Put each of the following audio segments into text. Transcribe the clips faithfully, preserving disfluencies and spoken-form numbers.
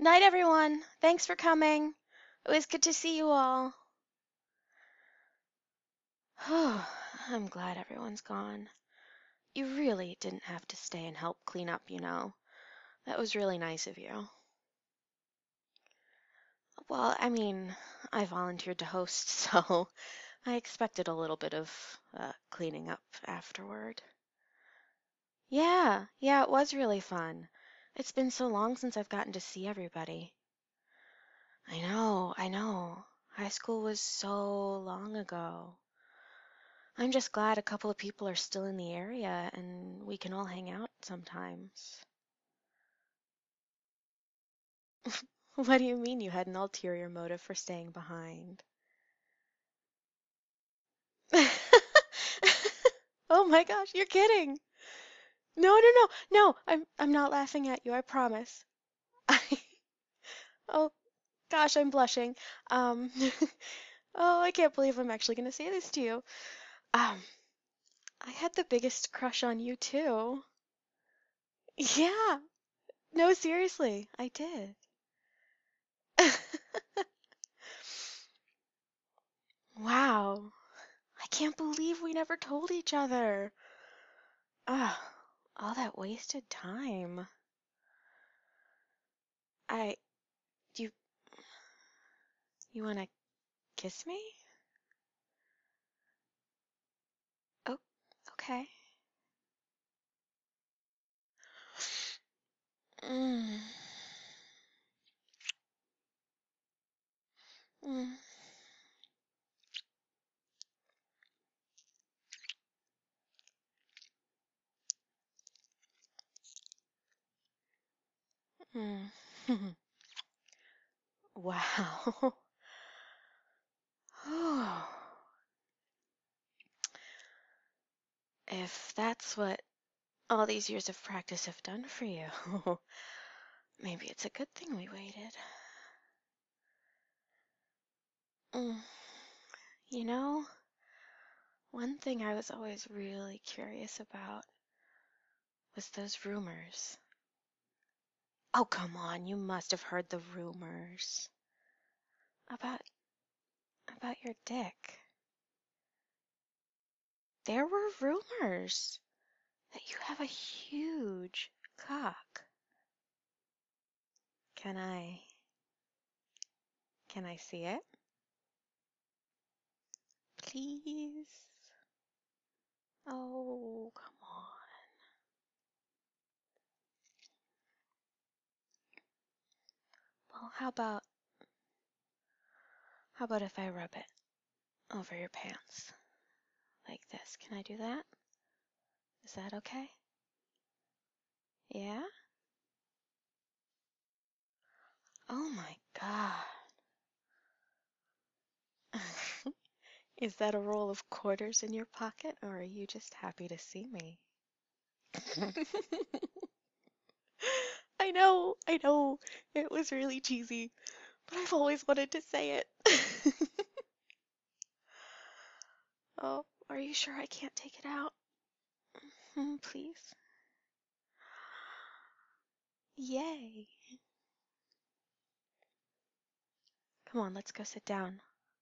Night, everyone. Thanks for coming. It was good to see you all. I'm glad everyone's gone. You really didn't have to stay and help clean up, you know. That was really nice of you. Well, I mean, I volunteered to host, so I expected a little bit of uh, cleaning up afterward. Yeah, yeah, it was really fun. It's been so long since I've gotten to see everybody. I know, I know. High school was so long ago. I'm just glad a couple of people are still in the area and we can all hang out sometimes. What do you mean you had an ulterior motive for staying behind? Oh my gosh, you're kidding. No, no, no, no, I'm I'm not laughing at you, I promise. I, oh gosh, I'm blushing. Um, oh, I can't believe I'm actually gonna say this to you. Um, I had the biggest crush on you too. Yeah, no, seriously, I did. Wow. I can't believe we never told each other. Ah, all that wasted time. I, you, you wanna kiss me? Oh, okay. Mm, mm, mm. Wow. Oh, if that's what all these years of practice have done for you, maybe it's a good thing we waited. Mm. You know, one thing I was always really curious about was those rumors. Oh, come on, you must have heard the rumors about about your dick. There were rumors that you have a huge cock. Can I can I see it? Please? Oh, come on. Well, how about how about if I rub it over your pants like this? Can I do that? Is that okay? Yeah? Oh my God. Is that a roll of quarters in your pocket, or are you just happy to see me? I know, I know, it was really cheesy, but I've always wanted to say it. Oh, are you sure I can't take it out? Hmm, please? Yay. Come on, let's go sit down.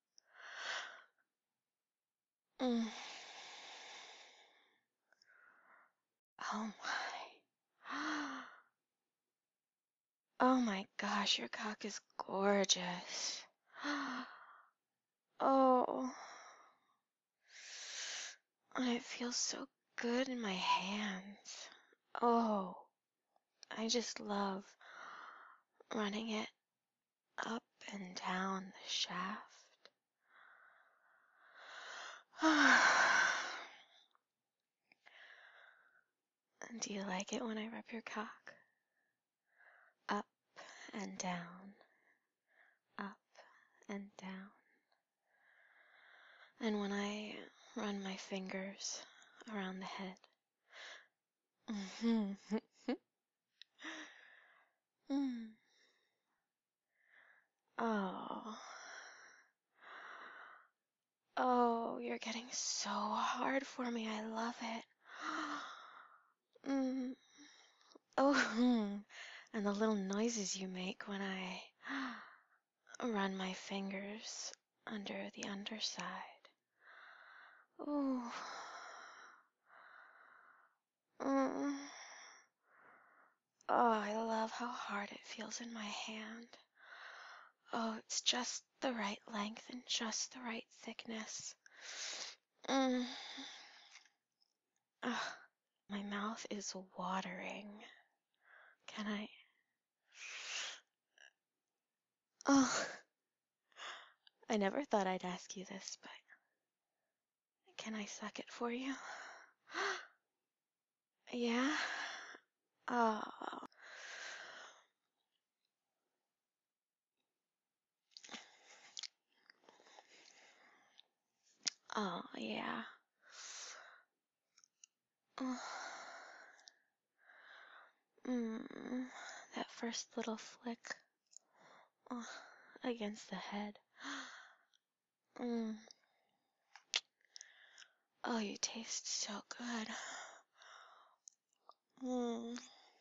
Mm. Oh my. Oh my gosh, your cock is gorgeous. Oh, and it feels so good in my hands. Oh, I just love running it up and down the shaft. And do you like it when I rub your cock? Up and down, up and down. And when I run my fingers around the head. Mm-hmm. Mm. Oh. Oh, you're getting so hard for me. I love it. Mm. Oh, hmm. and the little noises you make when I run my fingers under the underside. Ooh. Mm. Oh, I love how hard it feels in my hand. Oh, it's just the right length and just the right thickness. Mm. Ugh, my mouth is watering. Can I? Oh, I never thought I'd ask you this, but can I suck it for you? Yeah? Oh. Oh, yeah. Oh. Mm. That first little flick. Oh, against the head. Mm. Oh, you taste so good. Mm.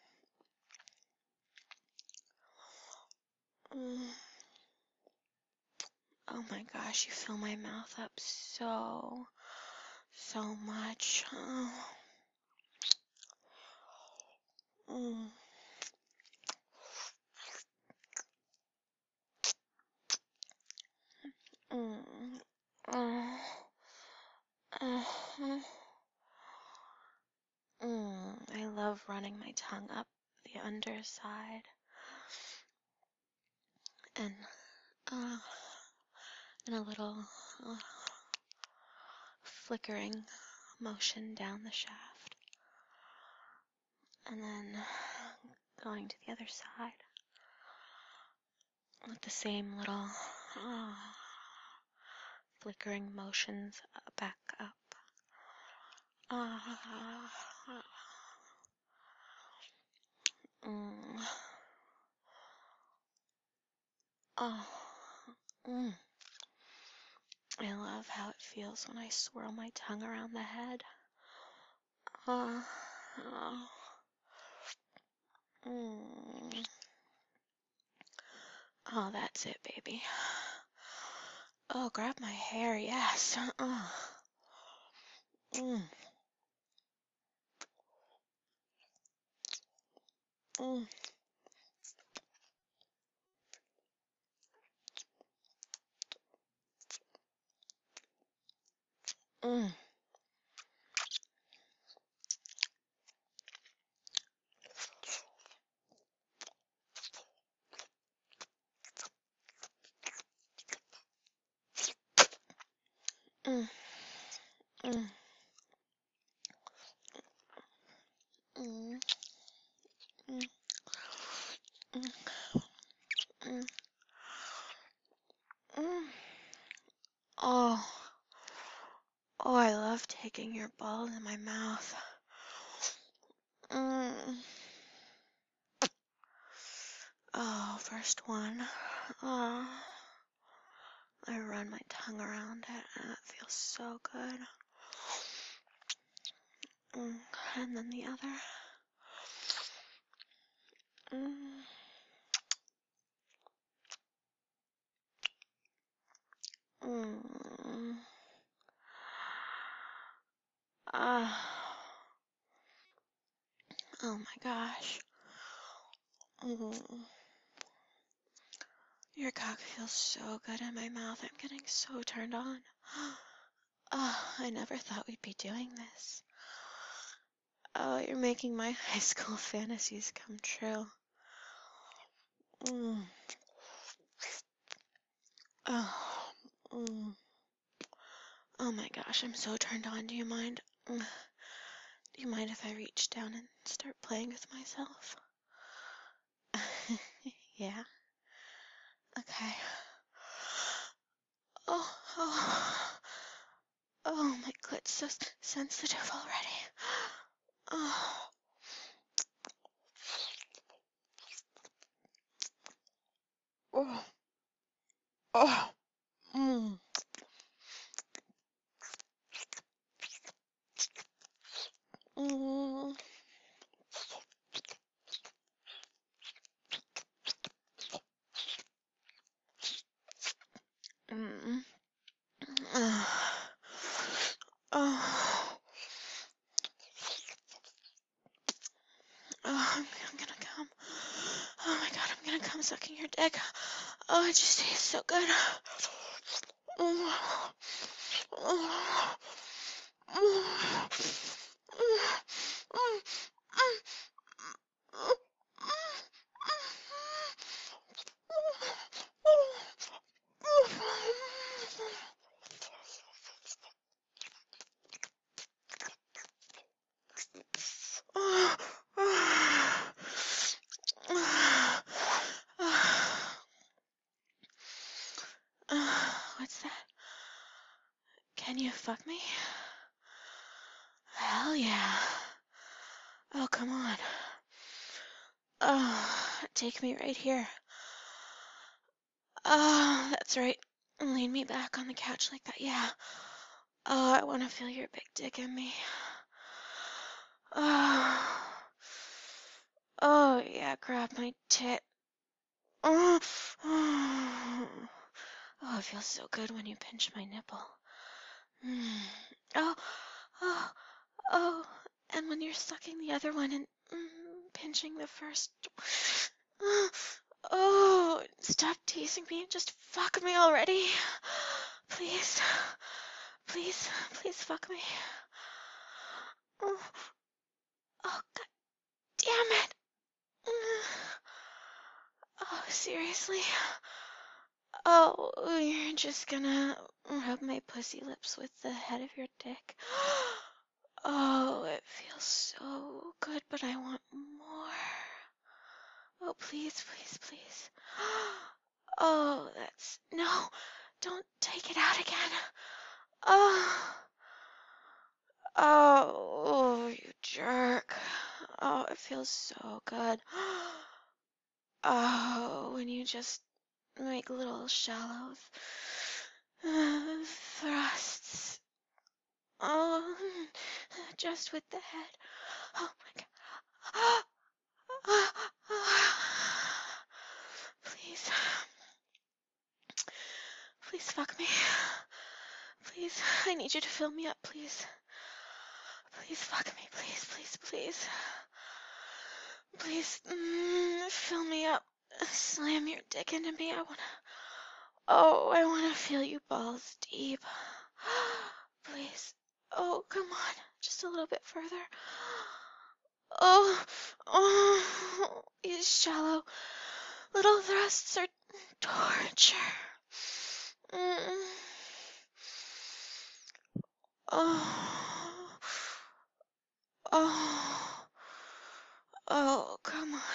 Mm. Oh my gosh, you fill my mouth up so, so much. Oh. Mm. Mm. Oh. Uh-huh. Mm. I love running my tongue up the underside and uh, and a little uh, flickering motion down the shaft, and then going to the other side with the same little uh, flickering motions back up. Uh, mm, oh, mm. I love how it feels when I swirl my tongue around the head. Uh, oh, mm. Oh, that's it, baby. Oh, grab my hair, yes. Oh. Mm. Mm. Mm. Mm. Mm. Mm. Mm. Mm. Mm. Mm. Oh. Oh, I love taking your balls in my mouth. Mm. Oh, first one. Oh. I run my tongue around it and it feels so good. Mm. And then the other. Mm. Mm. Ah. Oh my gosh. Mm. Your cock feels so good in my mouth. I'm getting so turned on. Oh, I never thought we'd be doing this. Oh, you're making my high school fantasies come true. Mm. Oh. Mm. Oh my gosh, I'm so turned on. Do you mind? Mm. Do you mind if I reach down and start playing with myself? Yeah? Okay. Oh, oh. Oh, my clit's so sensitive already. Oh. Oh. Oh. Mm. Mm. I'm sucking your dick. Oh, it just tastes so good. What's that? Can you fuck me? Hell yeah. Oh, come on. Oh, take me right here. Oh, that's right. Lean me back on the couch like that. Yeah. Oh, I want to feel your big dick in me. Oh. Oh, yeah, grab my tit. Oh, oh, it feels so good when you pinch my nipple. Mm. Oh, oh, oh, and when you're sucking the other one and mm, pinching the first. Oh, oh, stop teasing me and just fuck me already. Please, please, please fuck me. Oh, oh, god damn it. Oh, seriously? Oh, you're just gonna rub my pussy lips with the head of your dick. Oh, it feels so good, but I want more. Oh, please, please, please. Oh, that's... No, don't take it out again. Oh, oh, you jerk. Oh, it feels so good. Oh, when you just make little shallow uh, thrusts. Oh, just with the head. Oh my god. Please. Please fuck me. Please. I need you to fill me up, please. Please fuck me. Please, please, please. Please. Mm, fill me up. Slam your dick into me. I wanna. Oh, I wanna feel you balls deep. Please. Oh, come on. Just a little bit further. Oh, oh, these shallow little thrusts are torture. Mm. Oh, oh, oh, come on.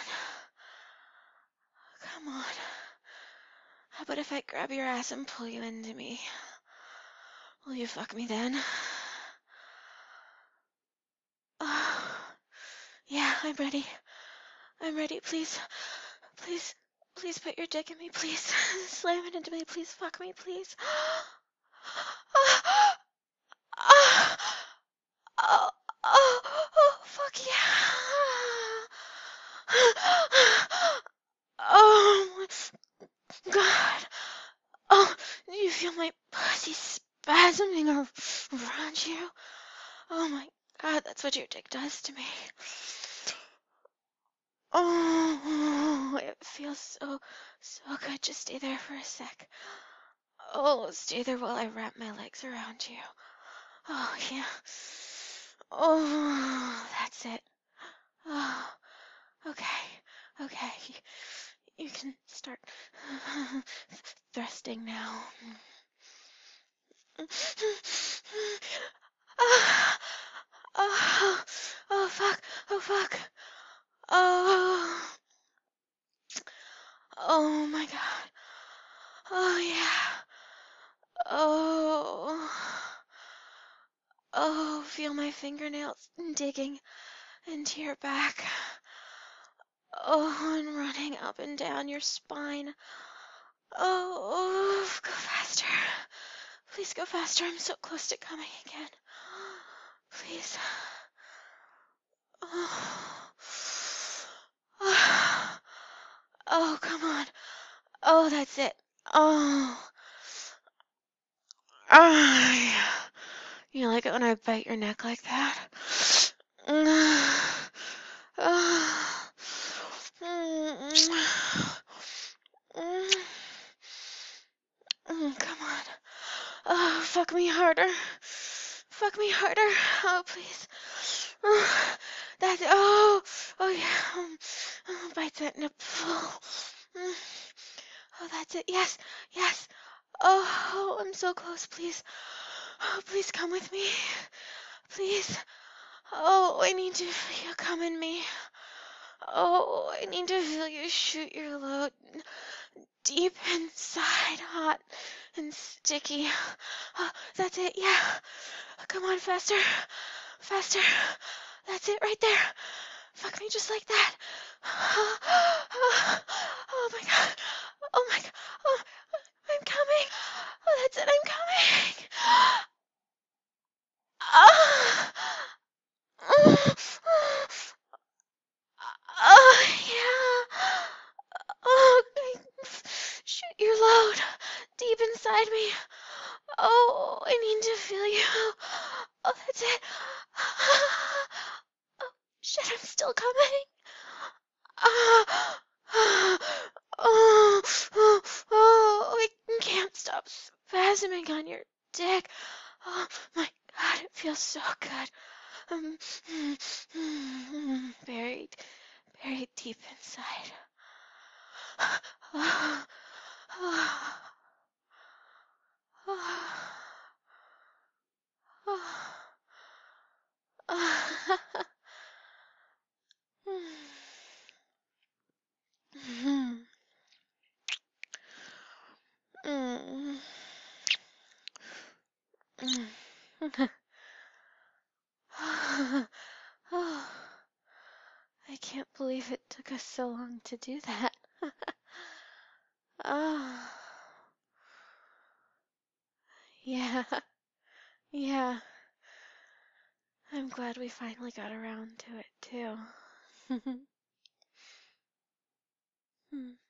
Come on. How about if I grab your ass and pull you into me? Will you fuck me then? Oh, yeah, I'm ready. I'm ready. Please, please, please put your dick in me, please. Slam it into me, please. Fuck me, please. Oh, oh, oh, oh, oh, fuck yeah. Oh my god. Oh, do you feel my pussy spasming around you? Oh my god, that's what your dick does to me. Oh, it feels so, so good. Just stay there for a sec. Oh, stay there while I wrap my legs around you. Oh, yeah. Oh, that's it. Oh, okay. Okay. You can start thrusting now. Oh, oh, oh, fuck. Oh, fuck. Oh. Oh my god. Oh yeah. Oh. Oh, feel my fingernails digging into your back. Oh, and running up and down your spine. Oh, go faster. Please go faster. I'm so close to coming again. Please. Oh. Oh, oh come on. Oh, that's it. Oh. Oh, yeah. You like it when I bite your neck like that? Oh. fuck me harder. Fuck me harder. Oh, please. Oh, that's it. Oh, oh yeah. Um, oh, bite that nipple. Mm. Oh, that's it. Yes, yes. Oh, oh, I'm so close. Please. Oh, please come with me. Please. Oh, I need to feel you come in me. Oh, I need to feel you shoot your load deep inside, hot and sticky. Oh, that's it. Yeah. Come on, faster. Faster. That's it right there. Fuck me just like that. Oh, oh, oh my god. Oh my god. Oh, I'm coming. Oh, that's it. I'm coming. Oh, oh, oh yeah. Oh, shoot your load deep inside me. Oh, I need to feel you. Oh, that's it. Oh, shit, I'm still coming. Oh, oh, oh, oh, oh, I can't stop spasming on your dick. Oh my god, it feels so good. Um, buried, buried deep inside. Oh, oh, oh, oh. Oh, I can't believe it took us so long to do that. Oh, yeah, yeah. I'm glad we finally got around to it too.